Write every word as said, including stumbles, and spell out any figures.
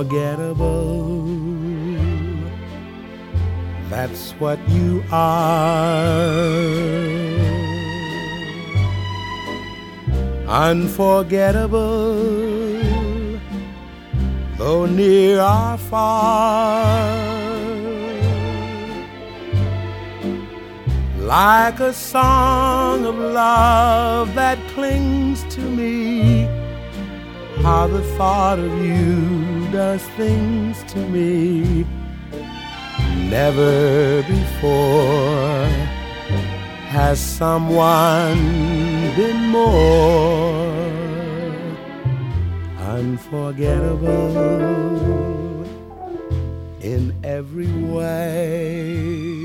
unforgettable. That's what you are. Unforgettable, though near or far. Like a song of love that clings to me, how the thought of you does things to me. Never before has someone been more unforgettable in every way.